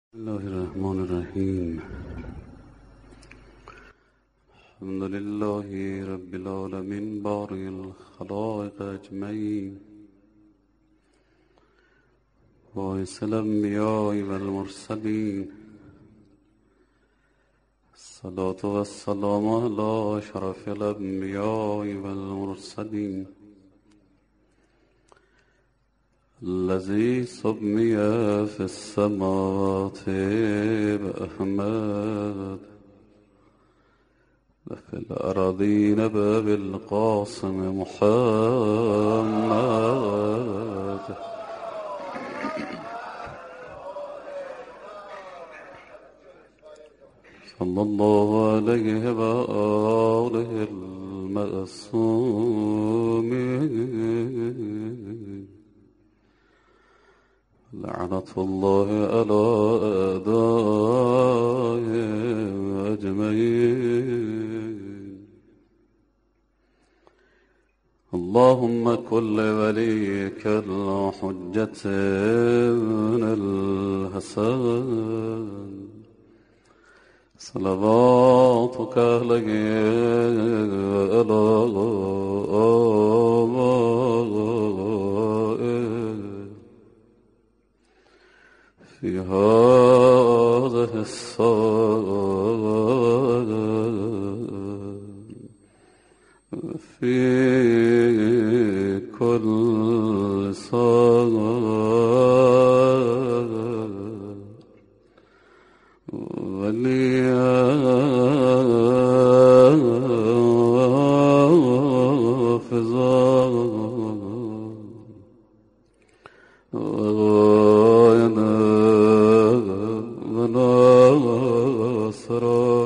بسم الله الرحمن الرحیم. الحمد لله رب العالمين بارئ الخلائق اجمعین، باعث الانبیاء والمرسلین، الصلاة والسلام على اشرف الانبیاء والمرسلین الذي سمي في السماوات بأحمد وفي الأراضين بالقاسم محمد صلى الله عليه وآله المعصومين. لعنة الله على أعدائهم أجمعين. اللهم كن لوليك الحجة ابن الحسن صلواتك عليه وعلى آبائه في هذه الساعة في كل ساعة وليا وحافظا وغاينا وناصرا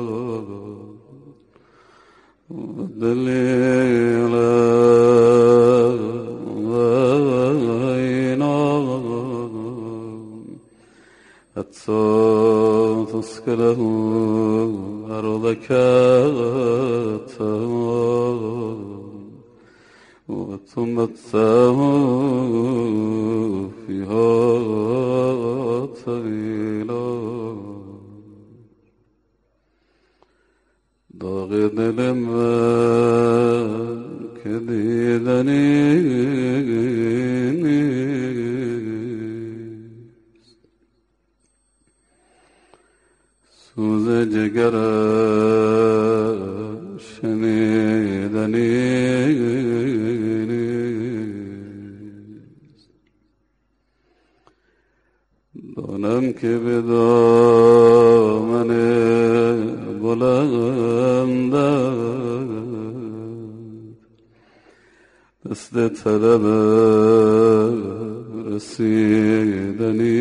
ودليلا وعينا حتى تسكنه أرضك وتمتعه فيها طويلا. داغ دل من که دیدنی نیست، سوز جگرم شنیدنی نیست. دانم که به دامن بلندم دست طلب رسیدنی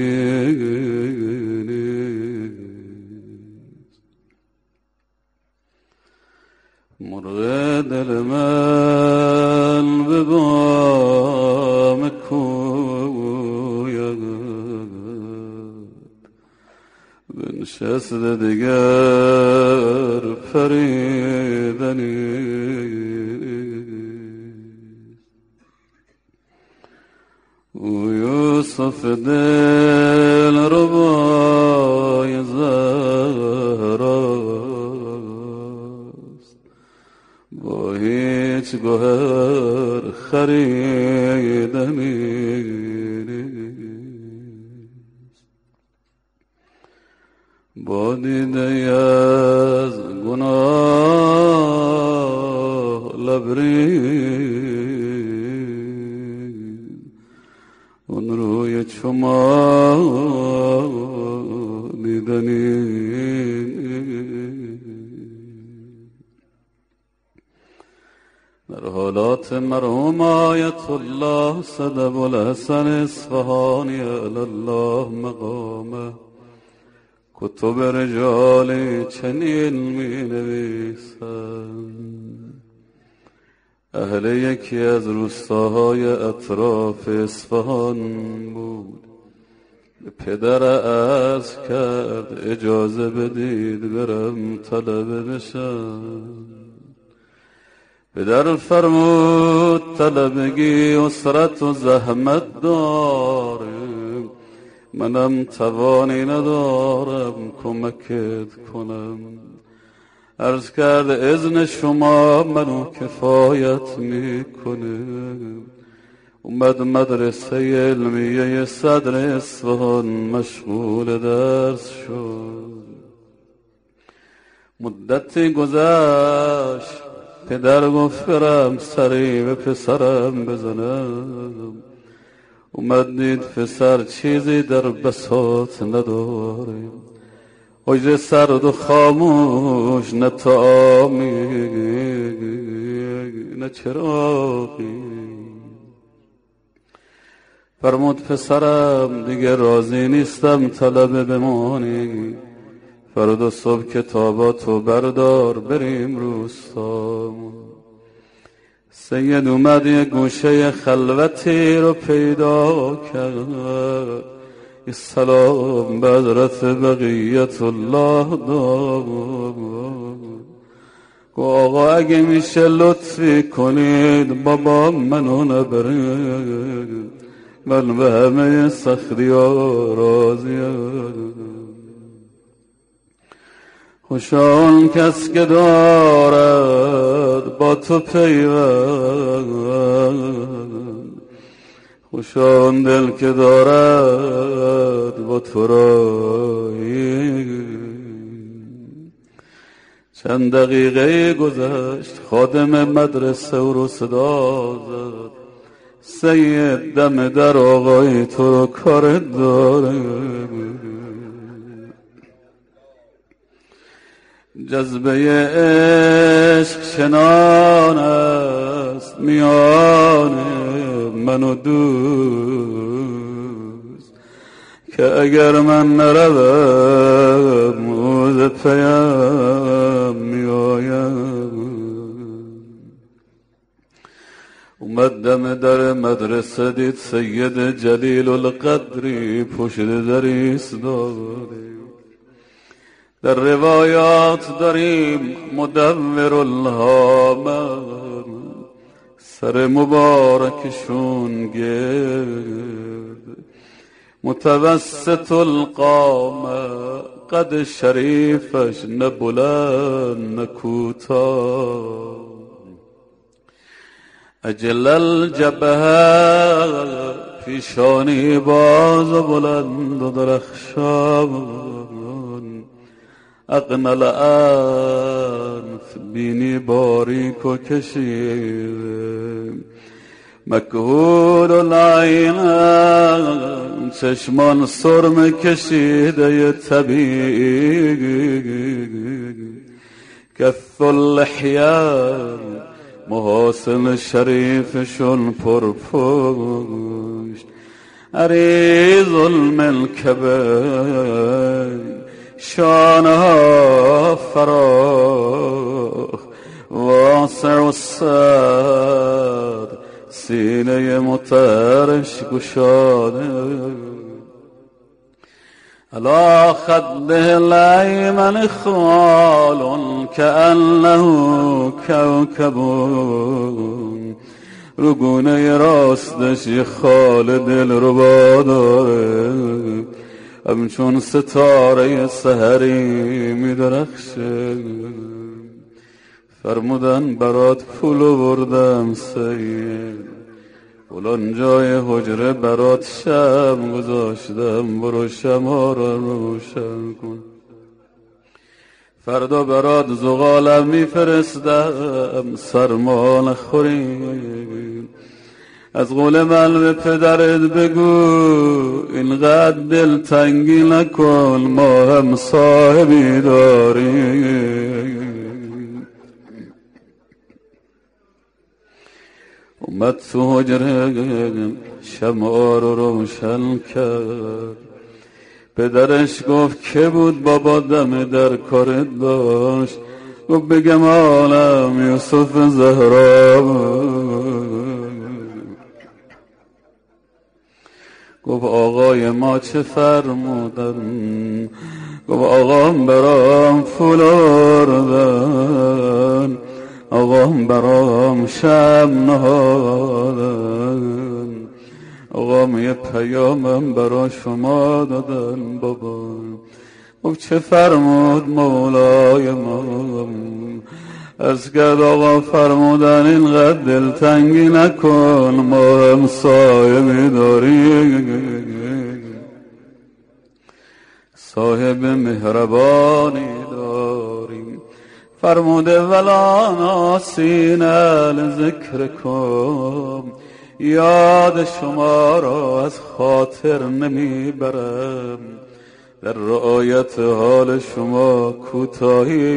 نیست. مرغ دل من به بام کویت بنشسته دیگر پریدنی او یوسف دل ربای زهراست، با هیچ گوهر خریدنی نیست. با دیده از گناه لبریز اون روی شما دیدنی. در حالات مرحوم آیت الله صدب الحسن اصفهانی علی الله مقامه کتب رجالی چنین می نویسند. اهل یکی از روستاهای اطراف اصفهان بود. به پدر عرض کرد اجازه بدید برم طلبه بشم. پدر فرمود طلبگی اسرت و زحمت داره، منم توانی ندارم کمکت کنم. عرض کرد اذن شما منو کفایت میکنه. اومد مدرسه علمیه صدر اصفهان مشغول درس شد. مدتی گذشت، پدر گفت برم سری به پسرم بزنم. اومد دید پسر چیزی در بساط نداره، حجره سرد و خاموش، نه طعامی نه چراغی. فرمود پسرم دیگه راضی نیستم طلب بمانی، فردا صبح کتاباتو بردار بریم روستا. سید اومد یه گوشه خلوتی رو پیدا کرد، یه سلام به حضرت بقیت الله داد. گو آقا اگه میشه لطفی کنید بابا منو نبرید، من به همه سختی ها راضیم. خوشا کس که دارد با تو پیوند، خوشا دل که دارد با تو رایی. چند دقیقه گذشت، خادم مدرسه او رو صدا زد. سید دم در آقای تو رو کارت داره. جذبه عشق چنان است میان من و دوست، که اگر من نروم او ز پیم میآیم. اومد دم در مدرسه دید سید جلیل القدری پشت در ایستاده. در روایات داریم مدور الهام، سر مبارکشون گرد، متوسط القامه، قد شریفش نه بلند نه کوتاه. اجل الجبهه، پیشانی باز و بلند و درخشان. اقنى الانف، بینی باریک و کشیده. مکحول العین، چشمان سرم کشیده طبیعی. کف اللحیه، محاسن شریفشون پرپشت. عریض المنکبین، شانها فراخ، واسع الصدر، سینه مطهرش گشاده. علی خده الایمن خال کأنه کوکب، رو گونه راستش یه خال دلربا داره، همچون ستاره سحری میدرخشه. فرمودن برات پولو بردم سید، فلان جای حجره برات شم گذاشتم، برو شمع را روشن کن. فردا برات زغالم میفرستم، سرما نخوری. از قول من به پدرت بگو اینقدر دل تنگی نکن، ما هم صاحبی داریم. اومد تو حجره شمع رو روشن کرد. پدرش گفت که بود بابا دم در کارت داشت؟ گفت بگم عالم یوسف زهرا. گفت آقای ما چه فرمودن؟ گفت آقام برام پول آوردن، آقام برام شمع نهادن، آقا یه پیامم برا شما دادن بابا. او چه فرمود مولای ما؟ از کرد آقا فرمودن اینقدر دلتنگی نکن، ما هم صاحبی داریم، صاحب مهربانی داریم. فرموده ولا ناسین لذکرکم، یاد شما را از خاطر نمیبرم، در رعایت حال شما کوتاهی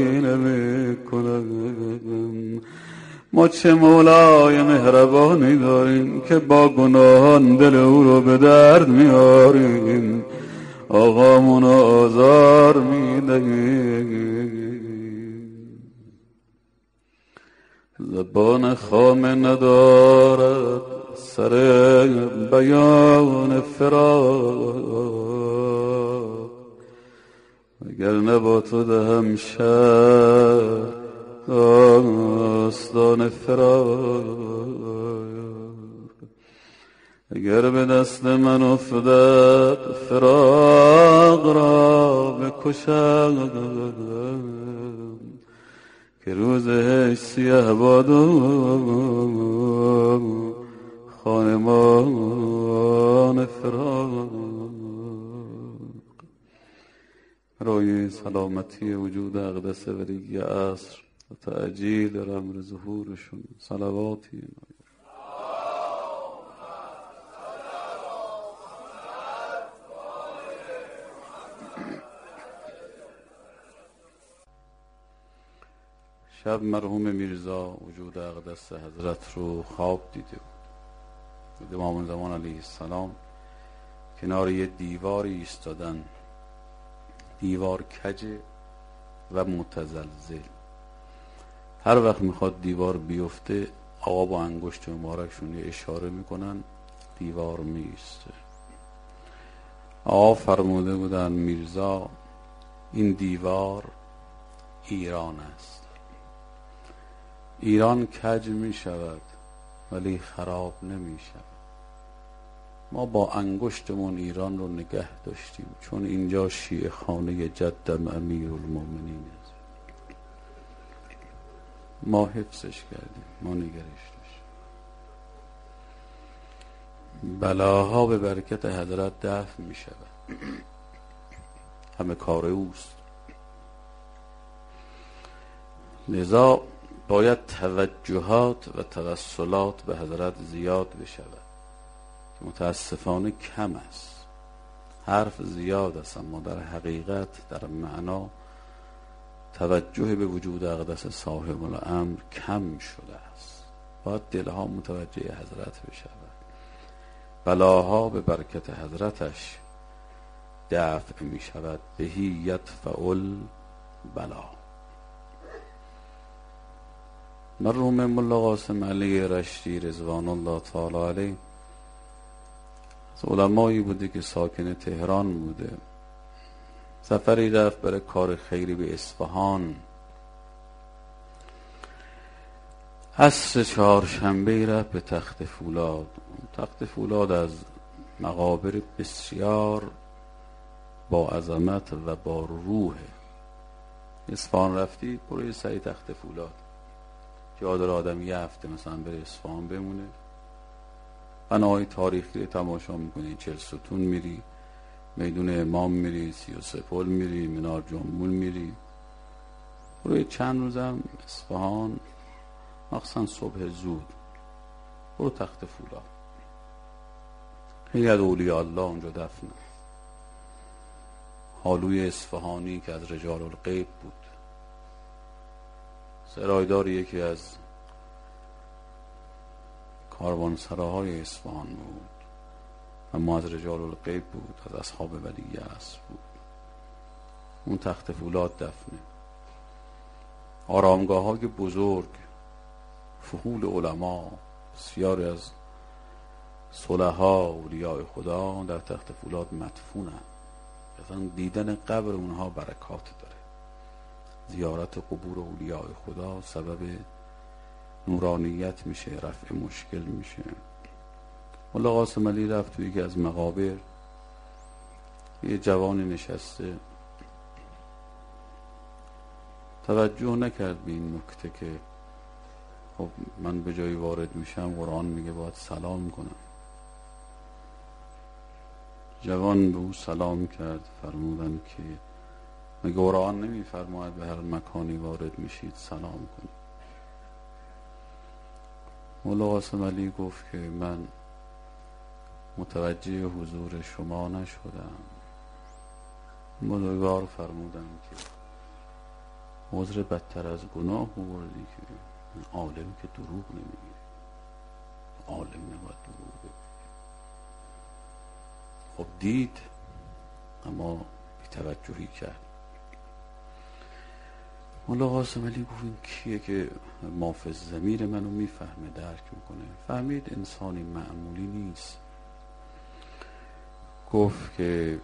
نمیکنم. ما چه مولای مهربانی داریم که با گناهان دل او رو به درد میاریم، آقامون آزار میدهیم. زبان خامه ندارد سر بیان فراق، اگر نه با تو دهم شهر داستان فراق. اگر به دست من افتد فراق را بکشم، که روزش سیه باد و خانمان فراق. برای سلامتی وجود اقدس ولی عصر و تعجیل امر ظهورشون صلواتی شب مرحوم میرزا وجود اقدس حضرت رو خواب دیده بود. امام زمان علیه السلام کنار یه دیواری ایستادن، دیوار کجه و متزلزل. هر وقت میخواد دیوار بیفته آقا با انگشت مبارکشون اشاره میکنن، دیوار میسته. آقا فرموده بودن میرزا این دیوار ایران است، ایران کج می شود ولی خراب نمی شود. ما با انگشتمون ایران رو نگه داشتیم، چون اینجا شیعه خانه جدم امیرالمومنین است. ما حفظش کردیم، ما نگرش داشتیم. بلاها به برکت حضرت دفع می شود، همه کار اوست. لذا باید توجهات و توسلات به حضرت زیاد بشود، متاسفانه کم است. حرف زیاد است اما در حقیقت در معنا توجه به وجود اقدس صاحب الامر کم شده است. باید دلها متوجه حضرت بشود، بلاها به برکت حضرتش دفع می شود. بهی یدفع البلا. مرحوم ملا قاسم علی رشتی رضوان الله تعالی علیه از علمایی بوده که ساکن تهران بوده. سفری رفت برای کار خیری به اصفهان. عصر چهارشنبه رفت به تخت فولاد. تخت فولاد از مقابر بسیار با عظمت و با روح. اصفهان رفتی برای سری تخت فولاد، جا داره آدم یه هفته مثلا بره اصفهان بمونه، بناهای تاریخی رو تماشا میکنی، 40 ستون میری، میدون امام میری، 33 پل میری، منار جنبول میری. روی چند روزم اصفهان، مخصوصا صبح زود برو تخت فولاد. خیلی از اولیاء الله اونجا دفنه. حالوی اصفهانی که از رجال الغیب بود، سرایدار یکی از کاروانسراهای اصفهان بود، اما از رجال الغیب بود، از اصحاب ولی عصر بود. اون تخت فولاد دفنه. آرامگاه های بزرگ، فحول علما، بسیاری از صلحا اولیاء خدا در تخت فولاد مدفونن. اصلا دیدن قبر اونها برکات داره. زیارت قبور اولیاء خدا سبب نورانیت میشه، رفع مشکل میشه. ملا قاسم علی رفت توی یکی از مقابر، یه جوانی نشسته، توجه نکرد به این نکته که خب من به جایی وارد میشم قرآن میگه باید سلام کنم. جوان به او سلام کرد، فرمودن که مگه قرآن نمیفرماید به هر مکانی وارد میشید سلام کنید؟ مولا قاسم علی گفت که من متوجه حضور شما نشدم. بزرگوار فرمودن که عذر بدتر از گناه بردی که عالم که دروغ نمیگه، عالم نباید دروغ بگه. خب دید اما بی توجهی کرد. مولا قاسم علی گفت این کیه که مافز ضمیر منو میفهمه، درک میکنه؟ فهمید انسانی معمولی نیست. گفت که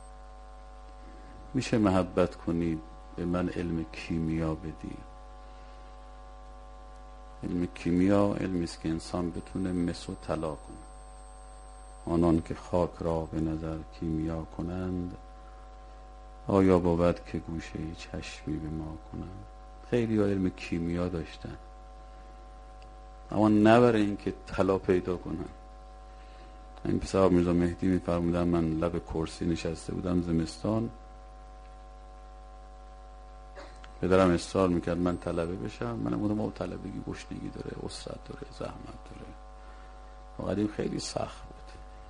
میشه محبت کنید به من علم کیمیا بدی؟ علم کیمیا علمی است که انسان بتونه مس و طلا کنه. آنان که خاک را به نظر کیمیا کنند، آیا بود که گوشه چشمی به ما کنند؟ خیلی ها علم کیمیا داشتن اما نه برای اینکه طلا پیدا کنن. این پسر میرزا مهدی میفرمودن من لب کرسی نشسته بودم زمستان، پدرم اصرار میکرد من طلبه بشم، منم بودم او طلبگی گشنگی داره، اسرت داره، زحمت داره. قدیم خیلی سخت بود.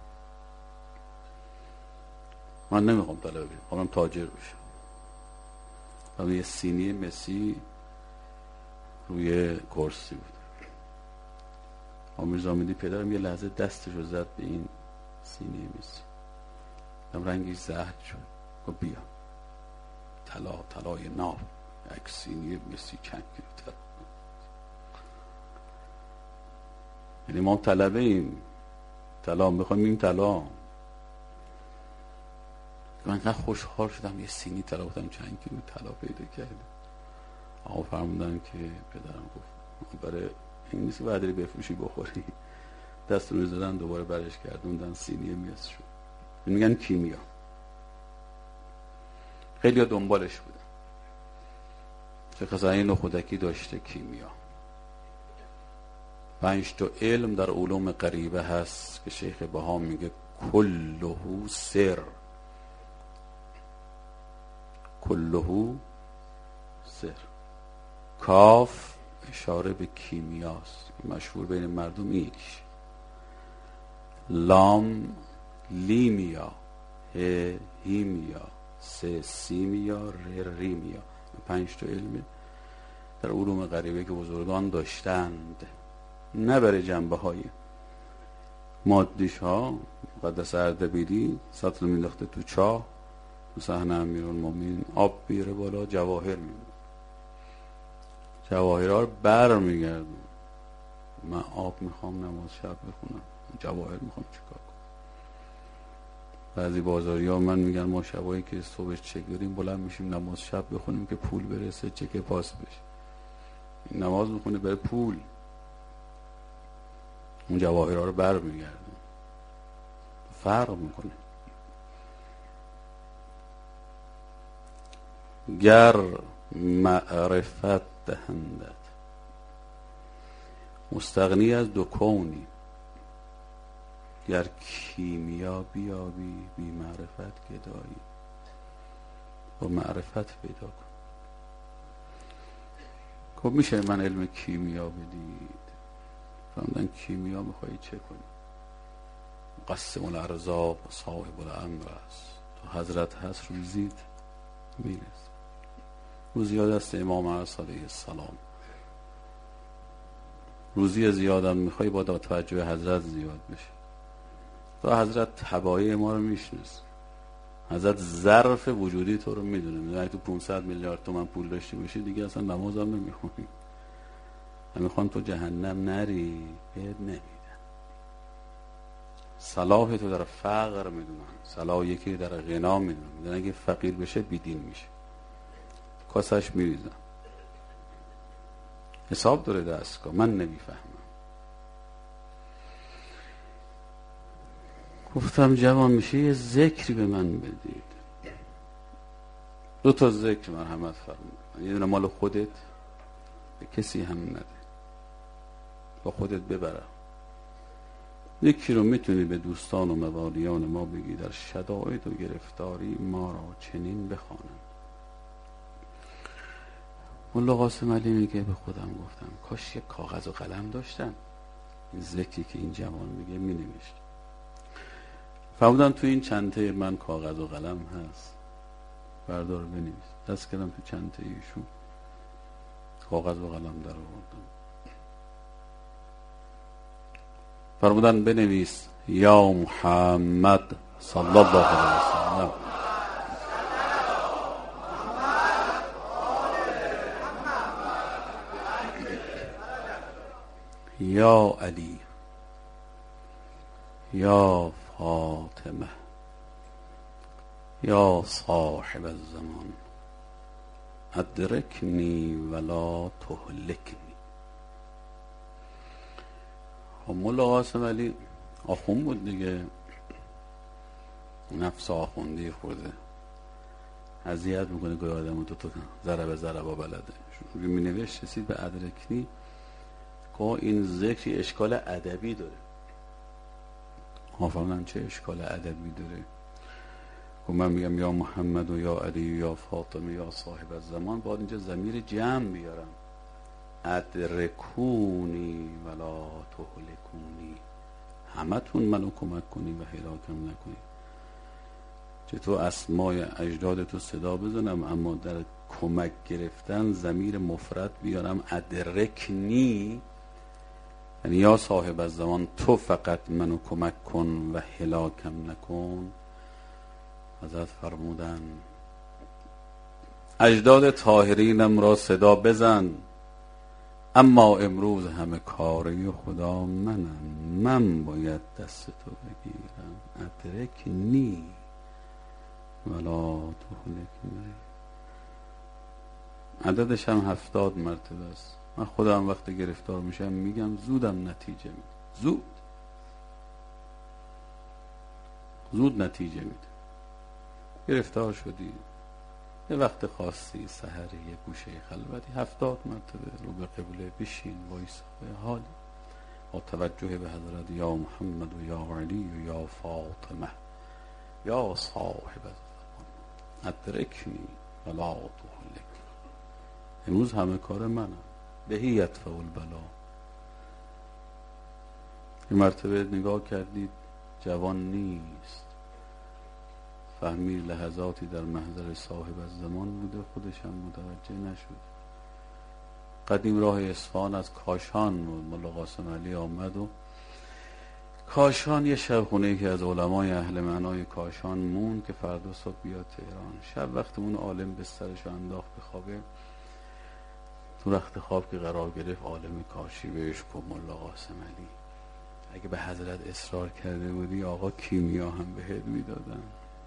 من نمیخوام طلبه بشم، خواهم تاجر بشم. و یه سینی مسی روی کرسی بود. میرزا مهدی پدرم یه لحظه دستشو زد به این سینی مسی، رنگش زرد شد. گفت بیا طلای ناب، یک سینی مسی چند کیلوتر. یعنی ما طلبه ایم، طلا میخوایم، این طلا. من انقدر خوشحال شدم یه سینی طلا بودم، چند کیلو طلا پیدا کردم. آقا فرمودن که پدرم گفت برای این نیست که بعد بفروشی بخوری. دست رو زدن دوباره برش کردوندن، سینی مس شد. میگن کیمیا. خیلی ها دنبالش بودن. شیخ حسین نخودکی داشته کیمیا. 5 تا علم در علوم غریبه هست که شیخ بها میگه کله سر، کله سر. کاف اشاره به کیمیاست، مشهور بین مردم یکیش. لام لیمیا، ه هیمیا، س سیمیا، ر ریمیا. 5 تا علم در علوم غریبه که بزرگان داشتند، نه برای جنبه های مادیش ها. مقدس اردبیلی سطل مینداخته تو چاه، تو صحنه امیرالمومنین آب بیاره بالا، جواهر میاد، جواهرها رو بر میگردم. من آب میخوام نماز شب بخونم، جواهر میخوام چیکار کنم؟ بعضی بازاری ها من میگن ما شبایی که صبح چک داریم بلند میشیم نماز شب بخونیم که پول برسه، چک پاس بشه. این نماز میخونه برای پول، اون جواهرها رو بر میگردم. فرق میکنه. گر معرفت دهندت، مستغنی از دو کونی. گر کیمیا بیابی، بی معرفت گدایی. با معرفت پیدا کن. خب میشه من علم کیمیا بدید؟ فرمودن کیمیا میخوایی چه کنی؟ قسم الارزاق صاحب الامر است. تو حضرت هست روزید میرس. روزی ها دست امام علیه السلام. روزی زیادم میخوای با توجه حضرت زیاد بشه. تا حضرت تبایی ما رو میشناسه. حضرت ظرف وجودی تو رو میدونه. اگه تو 500 میلیارد تومان پول داشتی باشی دیگه اصلا نماز هم نمیخونی. نمیخوان تو جهنم نری، بهت نمیدن. صلاح تو در فقر میدونن، صلاح یکی در غنا میدونن. اگه فقیر بشه بیدین میشه، کاسش میریزن. حساب داره دستگاه. من نمیفهمم. گفتم جوان میشه یه ذکری به من بدید. 2 ذکر مرحمت فرمود. یه دونه مال خودت، به کسی هم نده، با خودت ببرم. یکی رو میتونی به دوستان و موالیان ما بگی در شدائد و گرفتاری ما را چنین بخوانند. ملا قاسم علی میگه به خودم گفتم کاش یک کاغذ و قلم داشتم، این ذکری که این جوان میگه مینوشت. فرمودن تو این چنته من کاغذ و قلم هست، بردار بنویس. دست کردم تو چنته ایشون، کاغذ و قلم در آوردم. فرمودن بنویس یا محمد صلی الله علیه وسلم. یا علی یا فاطمه یا صاحب الزمان ادرکنی ولا تهلکنی. ملا قاسم علی آخوند بود دیگه، نفس آخوندی خورده، اذیت میکنه گاهی آدمو، تو ذره به ذره با بلده. می نوشت رسید به ادرکنی که این ذکر اشکال ادبی داره. فهمیدم چه اشکال ادبی داره؟ که من میگم یا محمد و یا علی و یا فاطمه یا صاحب الزمان، باید اینجا ضمیر جمع بیارم، ادرکونی ولا تهلکونی، همتون منو کمک کنی و هلاکم نکنی. چطور اسمای اجداد تو صدا بزنم اما در کمک گرفتن ضمیر مفرد بیارم ادرکنی، یعنی یا صاحب الزمان تو فقط منو کمک کن و هلاکم نکن. حضرت فرمودن اجداد طاهرینم را صدا بزن، اما امروز همه کاری خدا منم، من باید دست تو بگیرم. ادرکنی ولا تهلکنی. عددش هم 70 مرتبه است. من خودم وقتی گرفتار میشم میگم زودم نتیجه میده، زود نتیجه میده. گرفتار شدی یه وقت خاصی سحری یه گوشه خلوتی 70 مرتبه رو به قبله بشین وایسا حالی با توجه به حضرت یا محمد و یا علی و یا فاطمه یا صاحب الزمان ادرکنی ولا تهلکنی. امروز همه کار منم، بهی یدفع البلا. یه مرتبه نگاه کردید جوان نیست، فهمید لحظاتی در محضر صاحب الزمان بوده، خودش هم متوجه نشد. قدیم راه اصفهان از کاشان بود، ملا قاسم علی آمد و کاشان یه شب خونه که از علمای اهل معنای کاشان مون که فردا صبح بیاد تهران. شب وقت اون عالم بسترشو انداخت به خوابه، تو رخت خواب که قرار گرفت عالم کاشی بهش گفت ملا قاسم علی اگه به حضرت اصرار کرده بودی آقا کیمیا هم بهت میدادن.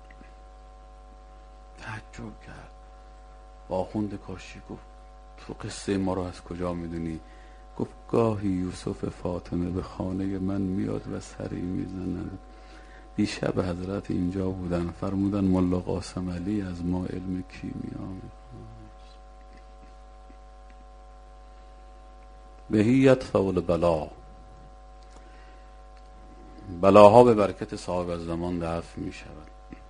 تعجب کرد. با آخوند کاشی گفت تو قصه ما رو از کجا میدونی؟ گفت گاهی یوسف فاطمه به خانه من میاد و سری میزنن. دیشب حضرت اینجا بودن، فرمودن ملا قاسم علی از ما علم کیمیا میخواد. بهی یدفع البلا. بلاها به برکت صاحب الزمان دفع میشود.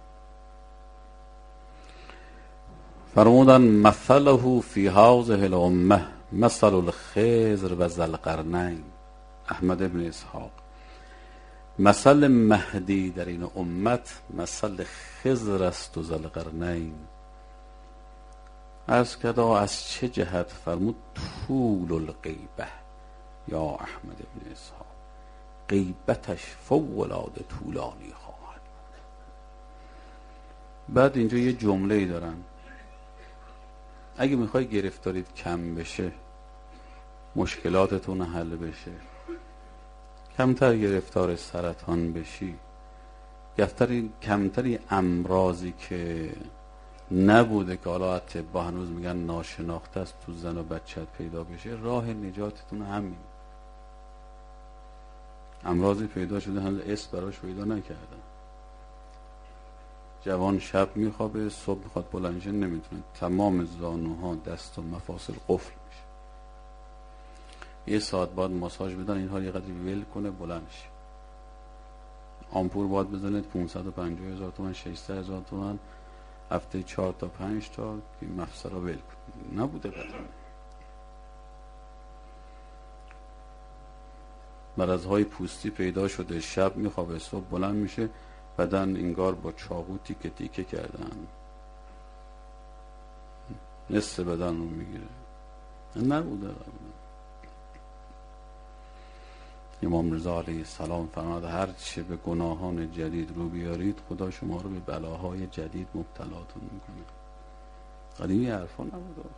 فرمودن مثله فی هذه الامه مثل الخضر و ذوالقرنین. احمد ابن اسحاق مثل مهدی در این امت مثل خضر است و ذوالقرنین. عرض کرد از چه جهت؟ فرمود طول الغیبه یا احمد ابن اسحاق، غیبتش فوق العاده طولانی خواهد. بعد اینجا یه جمله‌ای دارن، اگه میخوای گرفتاریت کم بشه، مشکلاتتون حل بشه، کمتر گرفتار سرطان بشی، کمتری امراضی که نبوده که حالا اطباء هنوز میگن ناشناخته است تو زن و بچت پیدا بشه، راه نجاتتون همین. امراضی پیدا شده هنوز اسم براش پیدا نکردن. جوان شب میخوابه، صبح میخواد بلند شه نمیتونه، تمام زانوها، دست و مفاصل قفل میشه. یه ساعت بعد ماساژ بدن اینها یه قدری ول کنه بلند شه. آمپول باید بزنه 550,000 تومان 600,000 تومان هفته 4 تا 5 تا که مفصل رو ول کنه. نبوده قدر. مرضهای پوستی پیدا شده، شب میخوابه صبح بلند میشه، بدن انگار با چاقو تیکه تیکه کردن، نصف بدن رو میگیره. نبوده. امام رضا علیه السلام فرمود هر چه به گناهان جدید رو بیارید خدا شما رو به بلاهای جدید مبتلاتون میکنه. قدیمی حرفا نبوده.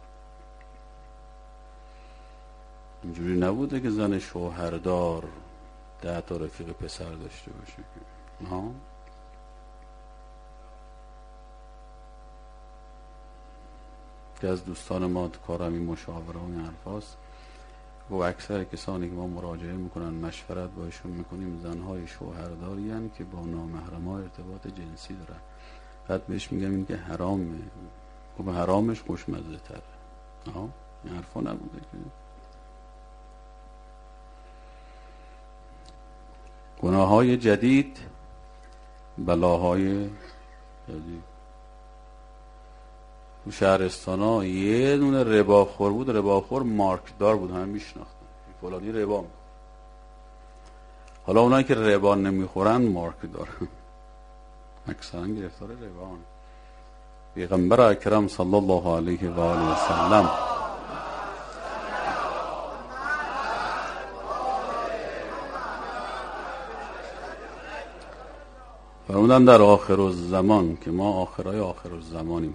اینجوری نبوده که زن شوهردار 10 تا رفیق پسر داشته باشه. نه. که از دوستان ما کارم این مشاوره و این حرفاست و اکثر کسانی که ما مراجعه میکنن مشورت باشون میکنیم زنهای شوهرداری هن که با نامحرم ها ارتباط جنسی دارن. بعد بهش میگم این که حرامه. خب حرامش خوشمزه تره. این حرفا نبوده که گناه های جدید بلاهای جدید. تو شهرستان ها یه دونه رباخور بود، رباخور مارکدار بود، همه میشناختن فلانی ربا میخور. حالا اونایی که ربا نمیخورن مارکدار اکثرا گرفتار ربا. پیغمبر اکرم صلی الله علیه و آله و سلم فرمودن در آخر الزمان که ما آخرای آخر الزمانیم،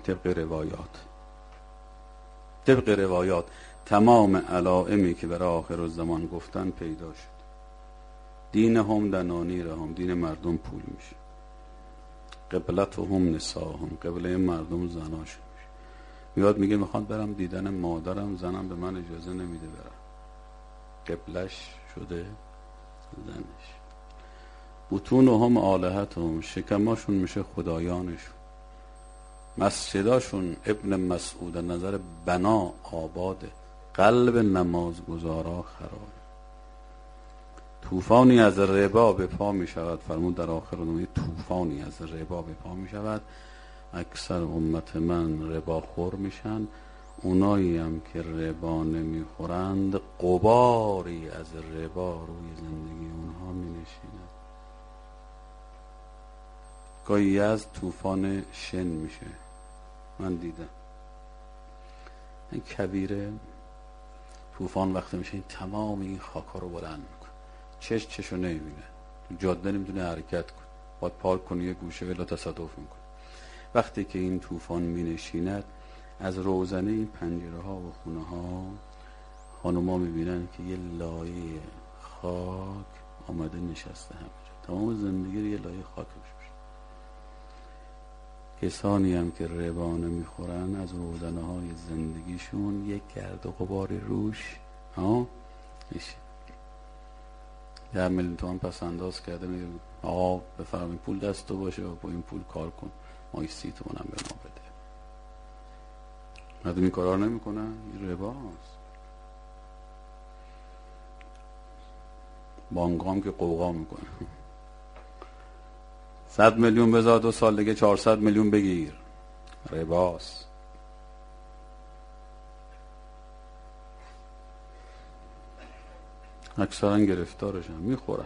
طبق روایات تمام علائمی که برای آخر الزمان گفتن پیدا شد. دین هم دنانیرهم، دین مردم پول میشه. قبلت هم نساهم، قبله مردم زناشون میشه. میاد میگه میخواد برم دیدن مادرم، زنم به من اجازه نمیده برم. قبلش شده زنش. بطون هم آلهتهم، شکماشون میشه خدایانشون. مسجداشون ابن مسعود نظر بنا آباده، قلب نمازگزارا خراب. طوفانی از ربا به پا می شود. فرمود در آخر نوعی طوفانی از ربا به پا می شود. اکثر امت من ربا خور میشن. اونایی هم که ربا نمی خورند غباری از ربا روی زندگی اونها می نشیند. گاهی از طوفان شن میشه. من دیدم این کبیره طوفان وقتی میشه این تمام این خاکا رو بلند میکنه، چشو نمیبینه، تو جاده نمیتونه حرکت کنه، باید پارک کنه یه گوشه ولی تصادف میکنه. وقتی که این طوفان مینشیند از روزنه این پنجره ها و خونه ها خانوما میبینن که یه لایه خاک آمده نشسته همینجا، تمام زندگی رو یه لایه خاک روش میشه. کسانی هم که ربا نمیخورن از روزنه های زندگیشون یک گرد و غباری روش میشه. 10 میلیون تومان پس انداز کرده، میگه آقا بفرمایید پول دست تو باشه و با این پول کار کن، ما 30 تومن هم به ما بده. مردم این کارا رو نمیکنن، این رباست. بانک هم که قوقا میکنه 100 میلیون بذار 2 سال دیگه 400 میلیون بگیر، رباست. اکثرا گرفتارشن، میخورن.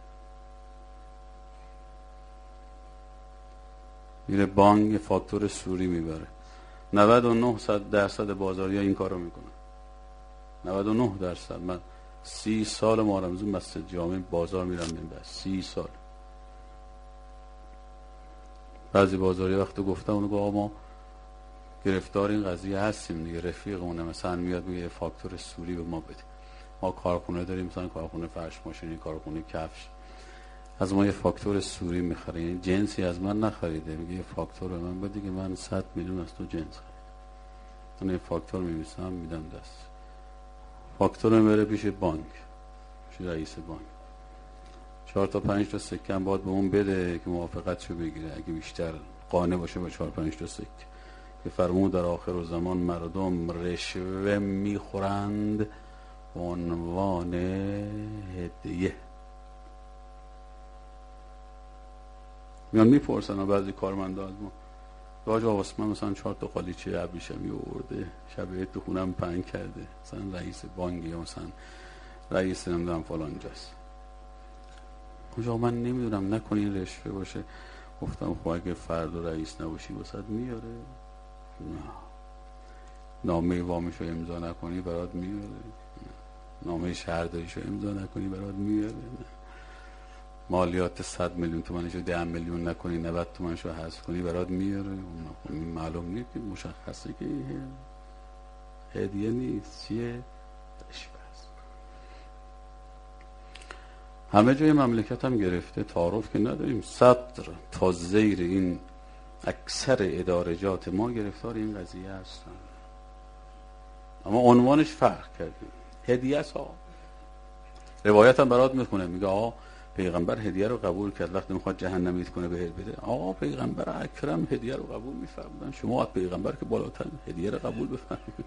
میره بانک فاکتور سوری میبره. 99% بازاریا این کارو میکنن. 99%. من 30 سال مارمزون مسجد جامع بازار میرم نمیبرم. 30 سال. بعضی بازاری وقتی گفتم اونو گفت آقا ما گرفتار این قضیه هستیم دیگه، رفیقمونه مثلا میاد میگه فاکتور سوری به ما بده، ما کارخونه داریم مثلا کارخونه فرش ماشینی، کارخونه کفش، از ما یه فاکتور سوری میخره، یعنی جنسی از من نخریده، میگه یه فاکتور به من بده که من 100 میلیون از تو جنس خریدم. من یه فاکتور میمیسم میدم دست، فاکتور میبره پیش بانک، پیش رئیس بانک، 4 تا 5 تا سکه باید به اون بده که موافقتشو بگیره. اگه بیشتر قانع باشه با 4-5 تا سکه که فرمود در آخر زمان مردم رشوه میخورند به عنوان هدیه. میان میپرسن بعضی کارمندا از ما راجع واسه من مثلا 4 تا قالیچه ابریشمی آورده، شب تو خونم پنگ کرده، مثلا رئیس بانک یا مثلا رئیس نمیدونم فلان جاست. اونجا من نمیدونم نکنه این رشوه باشه. گفتم خب اگه فردا رئیس نباشی واسط میاره؟ نه. نامه وامشو امضا نکنی برات میاره؟ نامه شهرداریشو امضا نکنی برات میاره؟ نه. مالیات 100 میلیون تومانشو 10 میلیون نکنی 90 تومانشو حذف کنی برات میاره؟ اون معلوم نیست که مشخصه که هدیه نیست، چیه؟ رشوه است. همه جای مملکت هم گرفته، تعارف که نداریم. صدر تا زیر این اکثر ادارجات ما گرفتار این قضیه هستن، اما عنوانش فرق کردیم. هدیه است ها. روایت هم برات میخونه، میگه آقا پیغمبر هدیه رو قبول کرد، وقتی میخواد جهنمیت کنه بهت بده. آقا پیغمبر اکرم هدیه رو قبول میفرمودن، شما از پیغمبر که بالاتر هدیه رو قبول بفرمایید.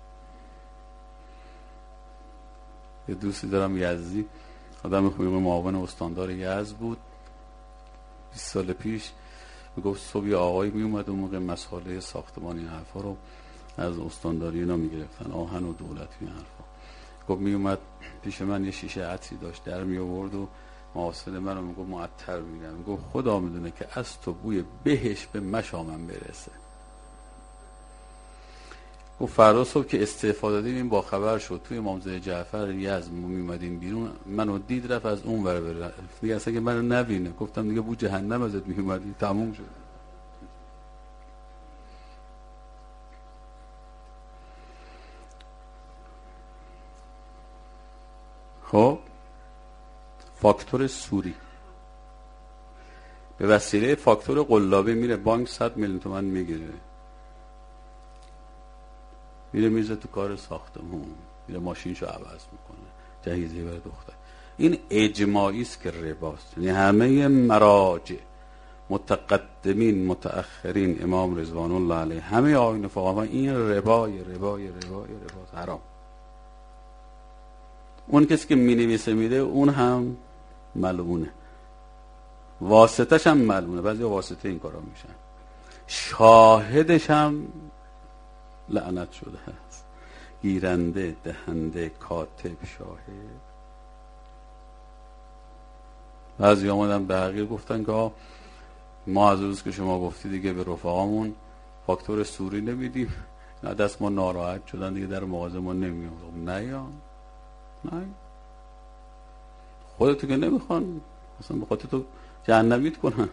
یه دوستی دارم یزدی، آدم خوبی، معاون استاندار یزد بود. 20 سال پیش میگفت صبح یه آقایی میومد اون موقع مسائل ساختمانی حرفا رو از استانداری اینا میگرفتن، آهن و دولت این حرفا. گفت میومد پیش من یه شیشه عطری داشت در می آورد و محاسن من رو میگفت معطر میگم. میگفت خدا میدونه که از تو بوی بهش به مشامم برسه. گفت فردا صبح که استعفا دادیم این با خبر شد توی امامزاده جعفر یزد میومدیم بیرون، منو دید رفت از اون ور بره دیگه، اصلا که منو نبینه. گفتم دیگه بو جهنم ازت میومدی، تموم شد. خب فاکتور سوری به وسیله فاکتور قلابه میره بانک 100 میلیون تومان میگیره، میره میزه تو کار ساختمون، میره ماشینشو عوض میکنه، جهیزیه برای دختر. این اجماعی است که رباست. یعنی همه مراجع متقدمین متأخرین امام رضوان الله علیه همه آیین فقها این ربای حرام. اون کسی که مینویسه میده اون هم ملعونه، واسطش هم ملعونه، بعضی واسطه این کارا میشن، شاهدش هم لعنت شده است. گیرنده، دهنده، کاتب، شاهد. بعضی آمدن به حقیق گفتن که ما از روز که شما گفتی دیگه به رفقامون فاکتور سوری نمیدیم، نه دست ما ناراحت شدن دیگه در مغازه ما نمیام. نه یا نه، خودتو که نمیخوان اصلا به خاطر تو جهنمیت کنن.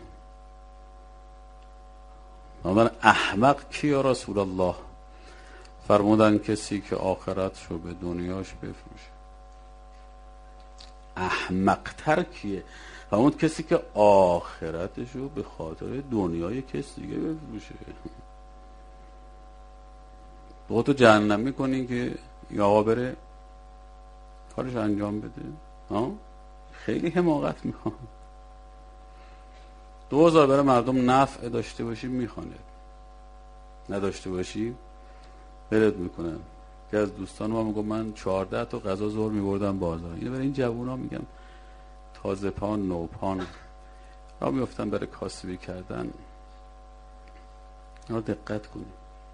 من احمق کی یا رسول الله؟ فرمودن کسی که آخرتشو به دنیاش بفروشه. احمق‌تر کیه؟ فرمود کسی که آخرتشو به خاطر دنیای کسی دیگه بفروشه. تو جهنم میکنی که یا آقا بره کارش انجام بده. خیلی حماقت میخوان. 2000 برای مردم نفع داشته باشی میخوانه، نداشته باشی برد میکنن. که از دوستان ما میگم من 14 تا غذا ظهر میبردم بازار. اینو برای این جوونا میگم تازه پان نوپان را میفتن برای کاسبی کردن. را دقت کنی.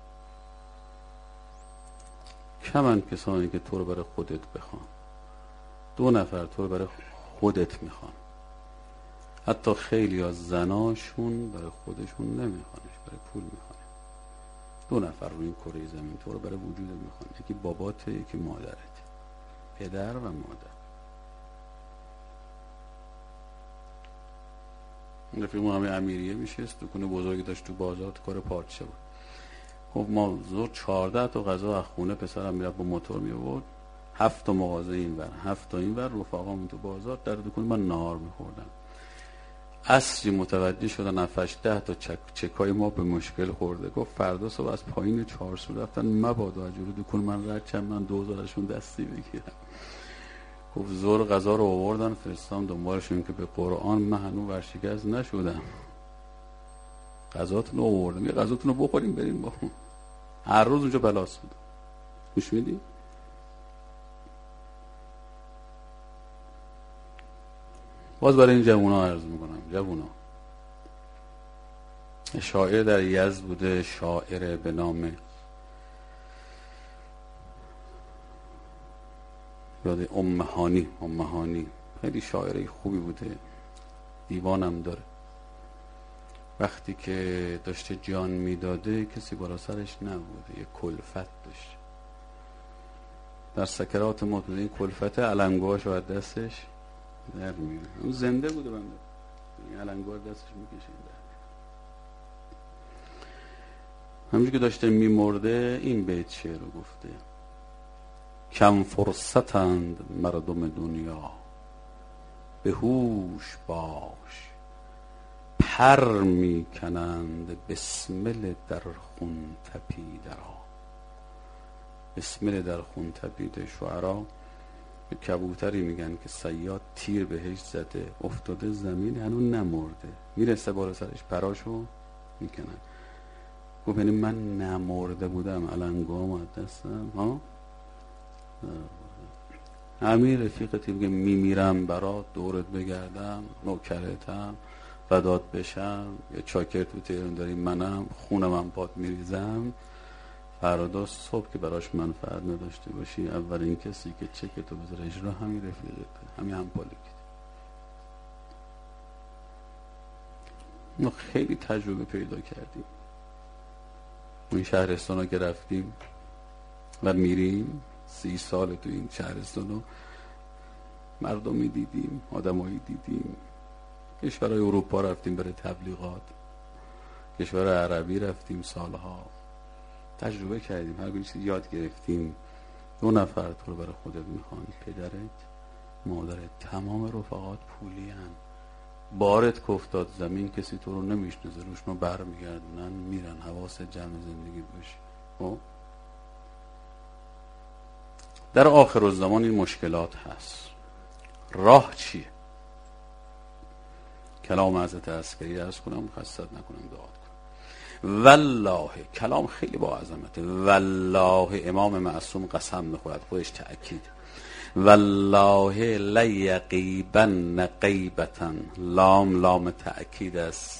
کمن کسانی که تو رو برای خودت بخوان. 2 نفر تو رو برای خودت میخوان. حتی خیلی از زناشون برای خودشون نمیخوانش، برای پول میخوان. 2 نفر روی این کره زمین تو رو برای وجود میخوان، یکی باباته یکی مادرت، پدر و مادر. رفیق همه امیریه میشست دکون بزرگی داشت تو بازار، تو کار پارچه بود. خب ما زور 14 تا غذا از خونه پسرم میرفت با موتور میورد، 7 تا مغازه این ور 7 تا این ور، رفقامون تو بازار در دکون من نهار میخوردم. عصری متوجه شدن 7-10 تا چکای ما به مشکل خورده. گفت فردا صبح از پایین 4 سو رفتن مبادا از جلو دکون من رد چند من 2000شون دستی بگیرم. گفت زور غذا رو آوردن فرستادم دنبالشون که به قرآن من هنوز ورشکست نشدم. غذاتون رو آوردم، یه غذاتون رو بخوریم بریم با. هر روز اونجا بلاس بود. گوش میدی؟ باز برای این جوونا عرض میکنم، جوونا، شاعر در یزد بوده، شاعر به نام یاد امهانی، خیلی شاعری خوبی بوده، دیوانم داره. وقتی که داشته جان میداده کسی بالا سرش نبوده، یه کلفت داشته. در سکرات موت بوده، این کلفت علنگوهاشو از دستش در میره. اون زنده بوده، بنده این علنگوها دستش میکشه. همونجور که داشته میمرده این بیت شعر رو گفته: کم فرصتند مردم دنیا، به هوش باش پر میکنند بسمل در خون تپیدرا. بسمل در خون تپیده. شعرا به کبوتری میگن که صیاد تیر بهش زده افتاده زمین، هنوز نمرده، میرسه بالا سرش پراشو میکنن. گفت یعنی من نمرده بودم علنگوام از دستم ها؟ همین رفیقتی میگه میمیرم برات، دورت بگردم، نوکرتم، فدات بشم، یه چاکر تو تهران داری منم، خونم هم پات میریزم، فردا صبح که براش منفعت نداشته باشی اولین کسی که چکتو بذاره اجرا همین رفیقته، همین همپالکت. ما خیلی تجربه پیدا کردیم. این شهرستان ها که رفتیم و میریم 30 سال تو این شهرستان ها مردمی دیدیم، آدمایی دیدیم. کشورهای اروپا رفتیم برای تبلیغات، کشور عربی رفتیم سالها، تجربه کردیم، هر چیزی یاد گرفتیم. 2 نفر تو رو برای خودت میخوان، پدرت، مادرت. تمام رفقات پولی هن. بارت که افتاد زمین کسی تو رو نمیشنزه، روشنو بر میگردونن میرن. حواس جمع زندگی باشی. در آخر الزمان این مشکلات هست. راه چیه؟ کلام حضرت عسکری عرض کنم، خستت نکنم، دعا کنم. والله، کلام خیلی با عظمته. والله امام معصوم قسم میخورد، خودش تأکید. والله لیقیبن غیبتا، لام تأکید است.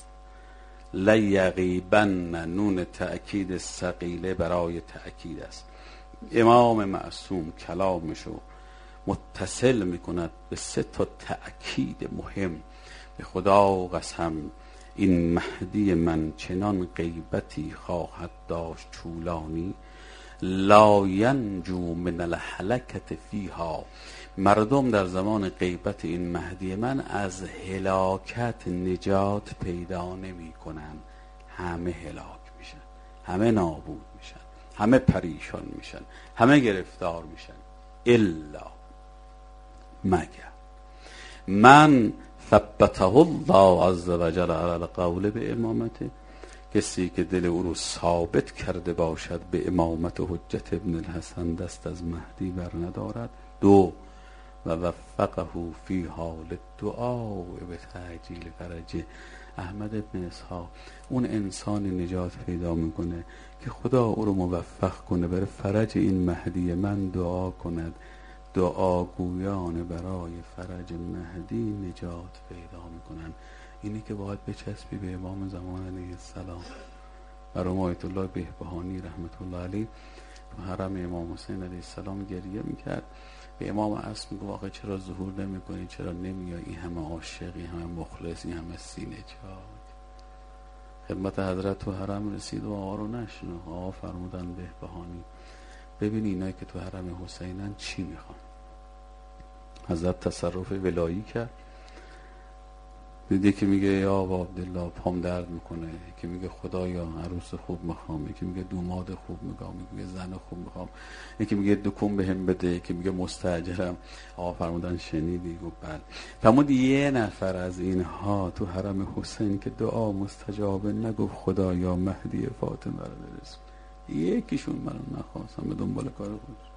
لیقیبن، نون تأکید ثقیله برای تأکید است. امام معصوم کلامشو متصل میکند به 3 تأکید مهم. به خدا قسم این مهدی من چنان غیبتی خواهد داشت طولانی، لا ینجو من الهلکت فیها. مردم در زمان غیبت این مهدی من از هلاکت نجات پیدا نمی کنن. همه هلاک میشن، همه نابود میشن، همه پریشان میشن، همه گرفتار میشن، الا مگر من ثبته الله عز وجل علی القول به امامته، کسی که دل او رو ثابت کرده باشد به امامت و حجت ابن الحسن، دست از مهدی بر ندارد. 2 و وفقه فی حال دعا به تعجیل فرجه. احمد ابن اسحاق اون انسان نجات پیدا میکنه که خدا او رو موفق کنه برای فرج این مهدی من دعا کند. دعاگویان برای فرج مهدی نجات پیدا میکنن. اینی که باید بچسبی به امام زمان علیه السلام. مرحوم آیت الله بهبهانی رحمت الله علیه تو حرم امام حسین علیه السلام گریه میکرد. به امام عصر میگه واقعا چرا ظهور نمیکنی، چرا نمیای، این همه عاشق، این همه مخلص، این همه سینه چاک. خدمت حضرت تو حرم رسید و آقا رو نشنو. آقا فرمودن بهبهانی ببین اینایی که تو حرم حسینن چی میخوان. حضرت تصرف ولایی کرد. دیدی که میگه یا ابا عبدالله پام درد میکنه، که میگه خدایا عروس خوب میخوام، که میگه دوماد خوب میخوام، میگه زن خوب میخوام، یکی میگه دکون بهم بده، یکی میگه مستاجرم. آقا فرمودن شنیدی؟ گفت بله. فرمود 1 نفر از اینها تو حرم حسین که دعا مستجابه نگفت خدایا مهدی فاطمه رو برسون. یکیشون منو نخواستم به دنبال کار خودش.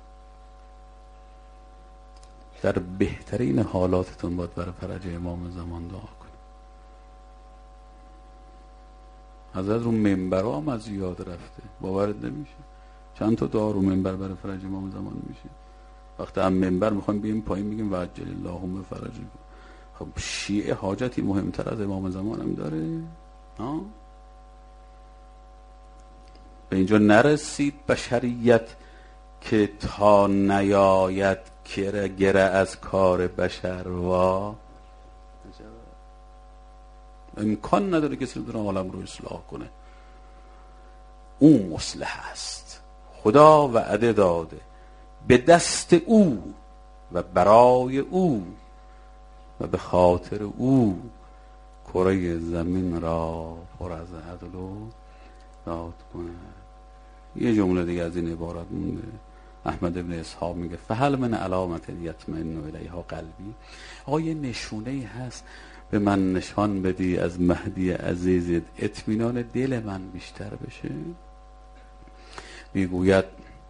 در بهترین حالاتتون باید برای فرج امام زمان دعا کنید. حضرت رو منبر هم از یاد رفته، باورت نمیشه. چند تا دعا رو منبر برای فرج امام زمان میشه. وقتی هم منبر میخوایم بیایم پایین میگیم وعجل اللهم فرجه. خب شیعه حاجتی مهمتر از امام زمان هم داره؟ به اینجا نرسید بشریت که تا نیاید گره از کار بشر و امکان نداره کسی رو عالم رو اصلاح کنه. او مصلح است، خدا وعده داده، به دست او و برای او و به خاطر او کره زمین را پر از عدل و داد کنه. یه جمله دیگه از این عبارت مونده. احمد ابن اسحاق میگه فهل من علامت یطمئن الیها قلبی. آقا یه نشونه هست به من نشان بدی از مهدی عزیزت اطمینان دل من بیشتر بشه؟ میگوید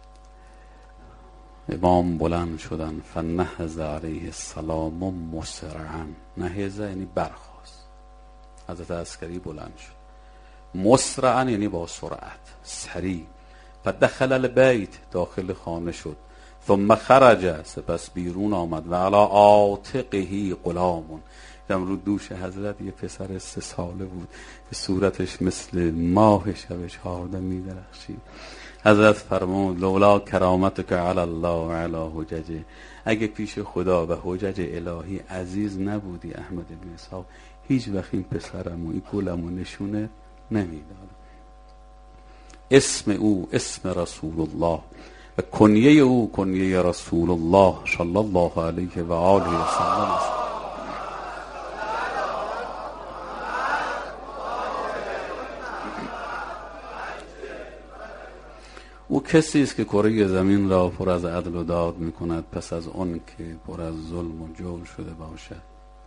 امام بلند شدن فنهض علیه السلام مسرعا. نهضه یعنی برخاست. حضرت عسکری بلند شد. مسرعا یعنی با سرعت، سریع. فدخل البیت، داخل خانه شد. ثم خرج، سپس بیرون آمد. و علی عاتقه غلام، دم رو دوش حضرت یه پسر 3 ساله بود که صورتش مثل ماه شب 14 می‌درخشید. حضرت فرمود لولا کرامتک علی الله و علی حججه، اگه پیش خدا و حجج الهی عزیز نبودی احمد بن اسحاق، هیچ وقت این پسرم و این گلم و نشونه نمیداد. اسم او اسم رسول الله و کنیه او کنیه رسول الله صلی الله علیه و آله و سلم است. او کسی است که کره زمین را پر از عدل و داد می کند پس از اون که پر از ظلم و جور شده باشد.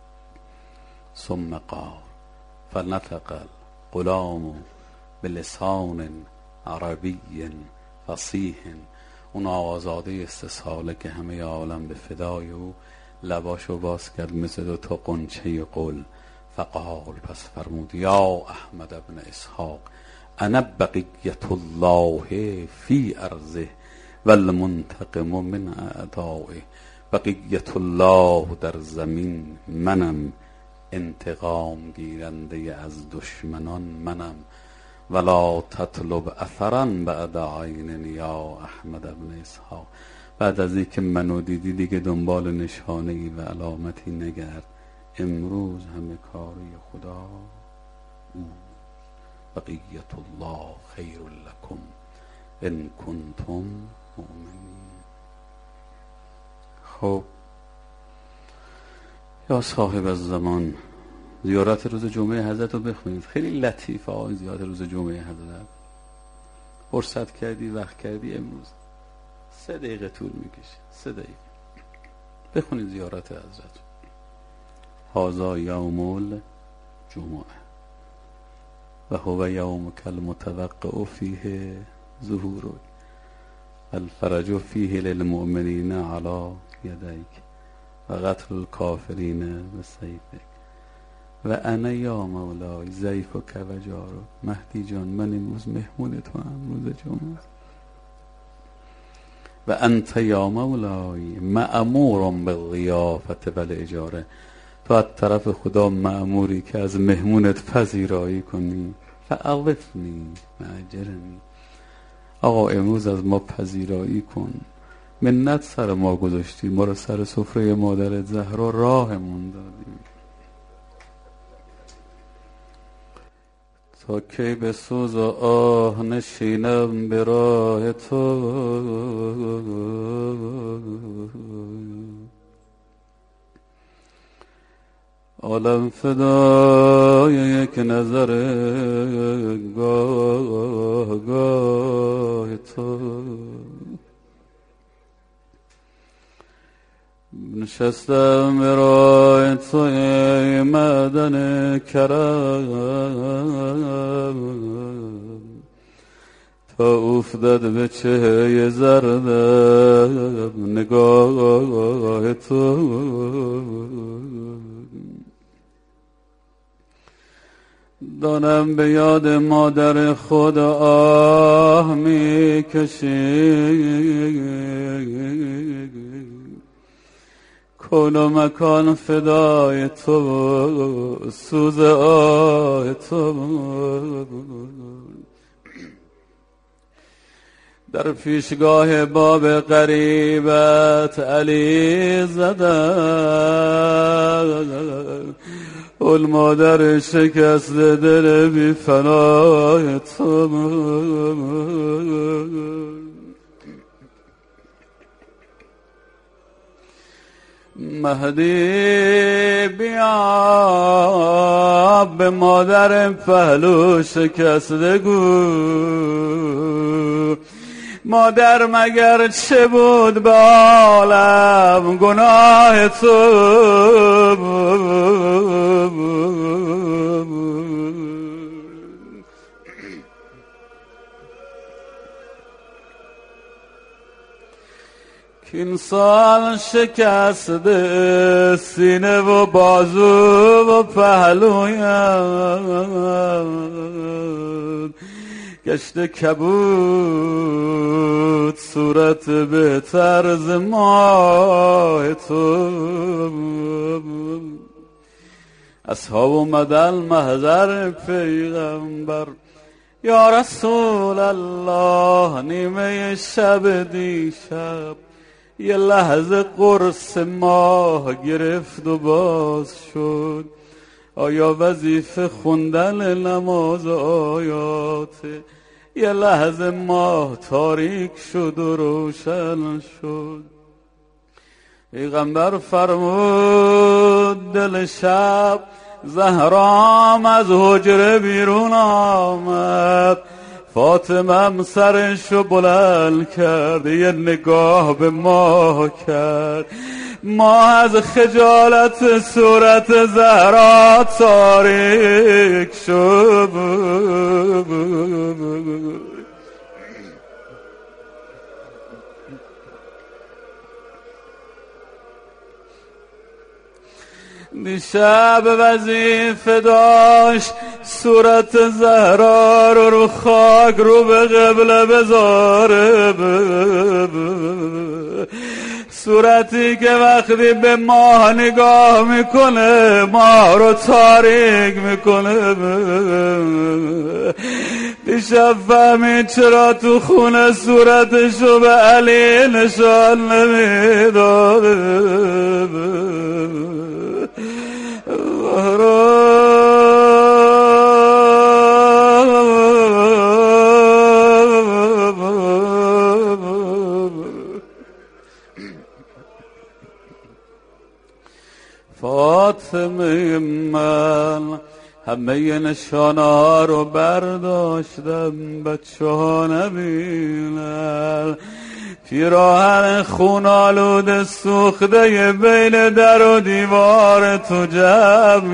ثم قال فنطق الغلام بلسان عربی فصیح. اون آوازاده 3 ساله که همه عالم به فدای او لباشو باز کرد مثل 2 تا قنچه قل. فقال، پس فرمود یا احمد ابن اسحاق انا بقیت الله فی ارضه والمنتقم من اعدائه. بقیت الله در زمین منم، انتقام گیرنده از دشمنان منم. ولا تطلب اثرا بعد عین یا احمد ابن اسحاق. بعد از اینکه منو دیدی دیگه دنبال نشانه‌ای و علامتی نگرد. امروز همه کاری خدا او. بقیت الله خیر لکم ان کنتم مؤمنین. خب یا صاحب الزمان، زیارت روز جمعه حضرت رو بخونید. خیلی لطیفه آقای زیارت روز جمعه حضرت. فرصت کردی وقت کردی امروز 3 دقیقه طول میکشه. 3 دقیقه بخونید زیارت حضرت. هذا یوم الجمعه و هو یوم المتوقع فیه ظهور الفرج فیه للمؤمنین علی یدیک و قتل الکافرین بسیفک و انا یا مولای ضیفک و جارو. مهدی جان من امروز مهمون تو هم روز جمعه و انت یا مولای مأمور بالضیافت والاجاره. تو از طرف خدا مأموری که از مهمونت پذیرایی کنی. فعوفنی معجرنی. آقا امروز از ما پذیرایی کن. منت سر ما گذاشتی، ما رو سر سفره مادر زهرا راهمون دادی. تا کی به سوز و آه نشینم به راه تو. عالم فدای یک نظر گاه تو. نشستم به راه توی معدن کرم تا افتاد به چهره زردم نگاه تو. دانم به یاد مادر خود آه میکشی، کل و مکان فدای تو، سوز آه تو. در پیشگاه باب غریبت علی زدن، اول مادر شکست دل بی فنای تو. مهدی بیا به مادر پهلو شکسته گو، مادر مگر چه بود به عالم گناه تو. این سال شکسته سینه و بازو و پهلویم، گشته کبود صورت به طرز ماه تو. اصحاب اومدن محضر پیغمبر، یا رسول الله نیمه شب دیشب یه لحظه قرص ماه گرفت و باز شد، آیا وظیفه خوندن نماز آیاته؟ یه لحظه ماه تاریک شد و روشن شد. پیغمبر فرمود دل شب زهرام از حجره بیرون آمد، فاطمه سرشو بلند کرد، یه نگاه به ماه کرد، ما از خجالت صورت زهرا تاریک شد. دیشب وظیفه داشت صورت زهرا رو خاک رو به قبله بذاره، صورتی که وقتی به ماه نگاه میکنه ماه رو تاریک میکنه. دیشب فهمید چرا تو خونه صورتشو به علی نشان نمیداده. فاطمه من همه نشانه رو برداشتم، بچه ها نبینن، پیراهن خون آلوده سوخته بین در و دیوار تو جمع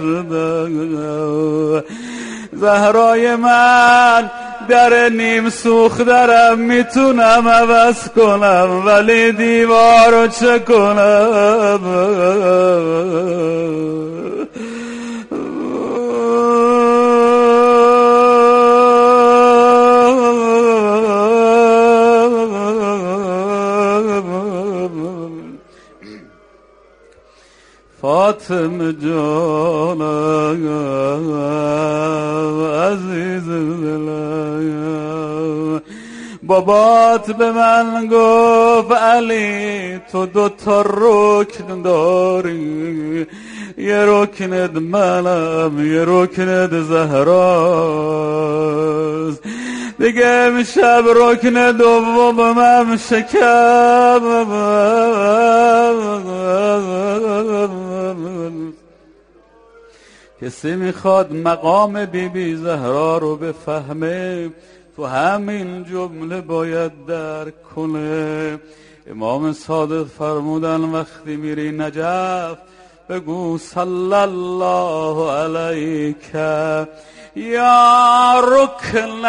کردم. زهرای من در نیم سوخترم میتونم عوض کنم، ولی دیوارو چه کنم؟ فاطمه جانم عزیز دلم، بابات به من گفت علی تو 2 رکن داری، یه رکنت منم یه رکنت زهراست، دیگه امشب رکن دومم شکم. کسی میخواد مقام بی زهرا رو بفهمه تو همین جمله باید درک کنه. امام صادق فرمودن وقتی میری نجف بگو صلی الله علیک یا رکن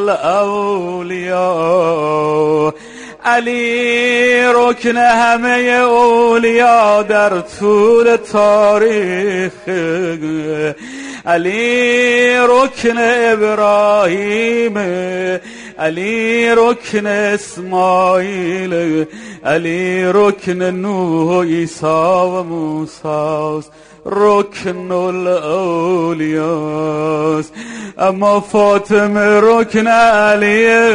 الاولیا، علی رکن همه اولیاء در طول تاریخ، علی رکن ابراهیم، علی رکن اسماعیل، علی رکن نوح و عیسی و موسی، رکن الاولیاست. اما فاطمه رکن علیه.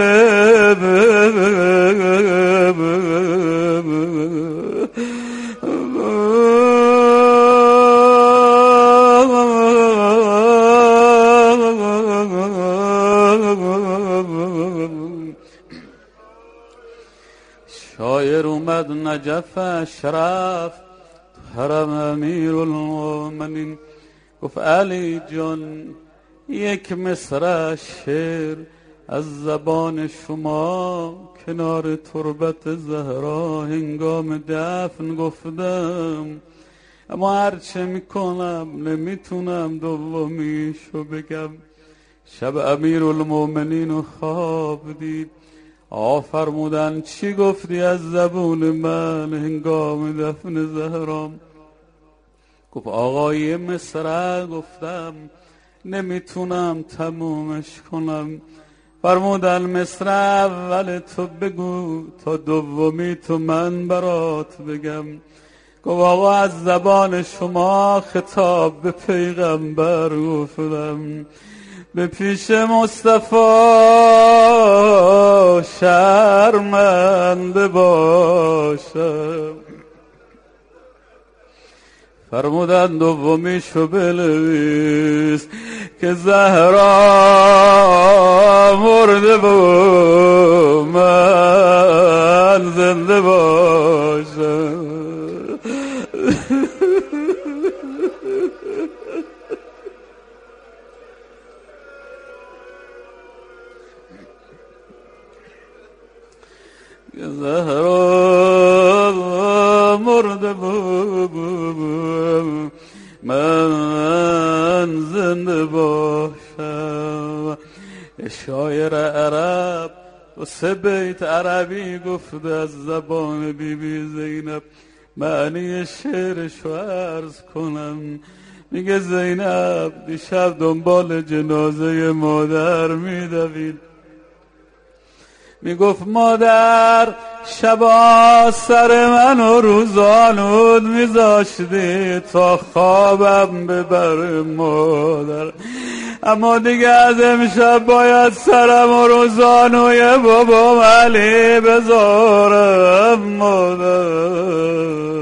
شاعر اومد نجف اشرف حرم امیرالمومنین، گفت علی جان یک مصرع شعر از زبان شما کنار تربت زهرا هنگام دفن گفتم، اما هرچه میکنم نمیتونم دومیشو بگم. شب امیرالمومنین رو خواب دید، فرمودن چی گفتی از زبون من هنگام دفن زهرام؟ گفت آقای مصرع گفتم نمیتونم تمومش کنم. فرمودن مصرع اول تو بگو تا دومی تو من برات بگم. گفت آقا از زبان شما خطاب به پیغمبر گفتم، به پیش مصطفی شرمنده باشم. فرمودن دومیشو بنویس که زهرا مرده و من زنده باشم. زهرا مرده بودم من زنده باشم. شاعر عرب و 3 بیت عربی گفت از زبان بی زینب. معنی شعرشو عرض کنم. میگه زینب دیشب دنبال جنازه مادر میدوید، میگفت مادر شبا سر منو روزانود میذاشتی تا خوابم ببره مادر، اما دیگه از امشب باید سرم و روزانوی بابام علی بذارم مادر.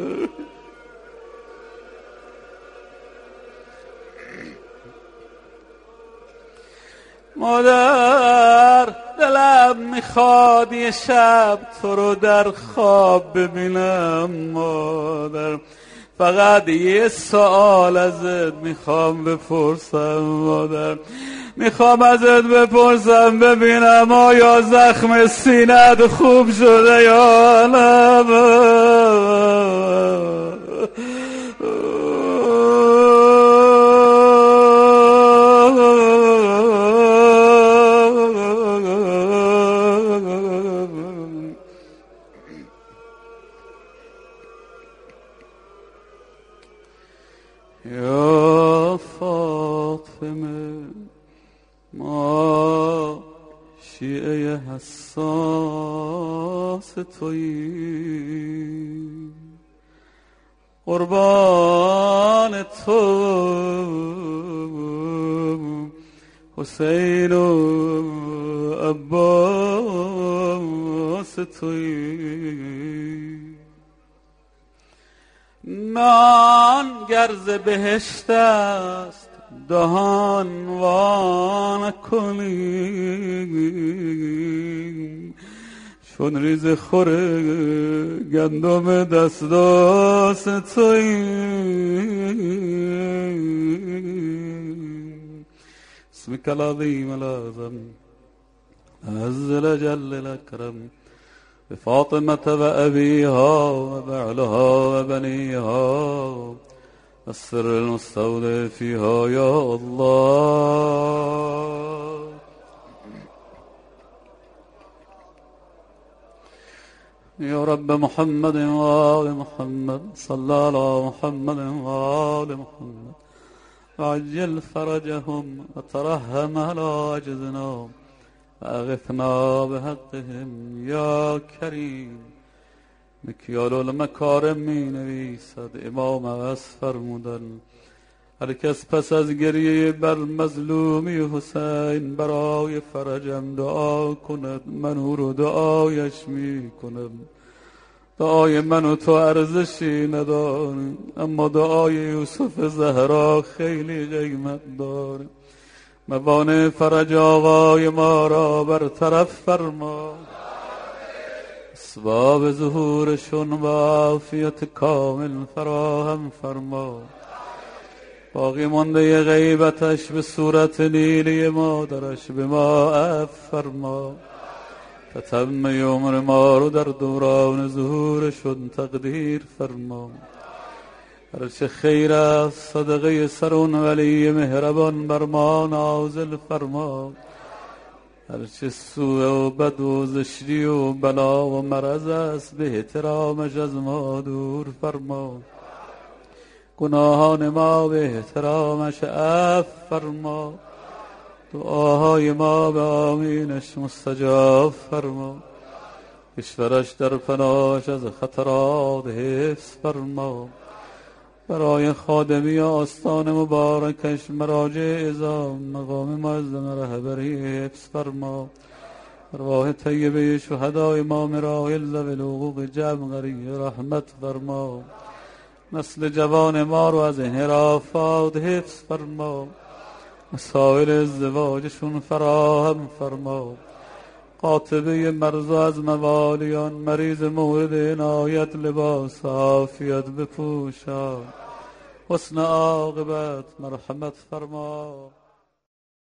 مادر دلم میخواد یه شب تو رو در خواب ببینم مادر، فقط یه سوال ازت میخوام بپرسم مادر، میخوام ازت بپرسم ببینم آیا زخم سینت خوب شده یا نه. یا فاطمه ما شیعه حساس تویی، قربان تو حسین و عباس تویی. نان گرز بهشت است دهان وا نکنی، چون ریز خور گندم دستاس تویی. اسمک العظیم العظم عزل جل الاکرم بفاطمة وأبيها وبعلها وبنيها السر المستودع فيها يا الله. يا رب محمد وآل محمد صلى على محمد وآل محمد وعجل فرجهم وترحم على عجزنا وأغثنا بحقهم یا کریم. مکیال المکارم می نویسد امام از فرمودن هر کس پس از گریه بر مظلومی حسین برای فرجم دعا کند من او رو دعایش می کنم. دعای من و تو ارزشی نداره، اما دعای یوسف زهرا خیلی قیمت داره. موانع فرج آقای ما را برطرف فرما، اسباب ظهورشون و عافیت کامل فراهم فرما. باقی مانده غیبتش به صورت نیلی مادرش به ما عفو فرما. تتم عمر ما رو در دوران ظهورشون تقدیر فرما. هرچه خیر است صدقه سر اون ولی مهربان بر ما نازل فرما. هرچه سوء و بد و زشتی و بلا و مرض است به احترامش از ما دور فرما. گناهان ما به احترامش عفو فرما. دعاهای ما به آمینش مستجاب فرما. کشورش در پناهش از خطرات حفظ فرما. برای خادمی آستان مبارکش مراجع اعظام مقام معظم رهبری حفظ فرما. ارواح طیبه شهدای ما مراحل ذوی الحقوق جمعی رحمت فرما. نسل جوان ما رو از انحرافات حفظ فرما. مسائل ازدواجشون فراهم فرما. قاطبه مرض از موالیان مریض مورد عنایت لباس عافیت بپوشان. حسن عاقبت مرحمت فرما.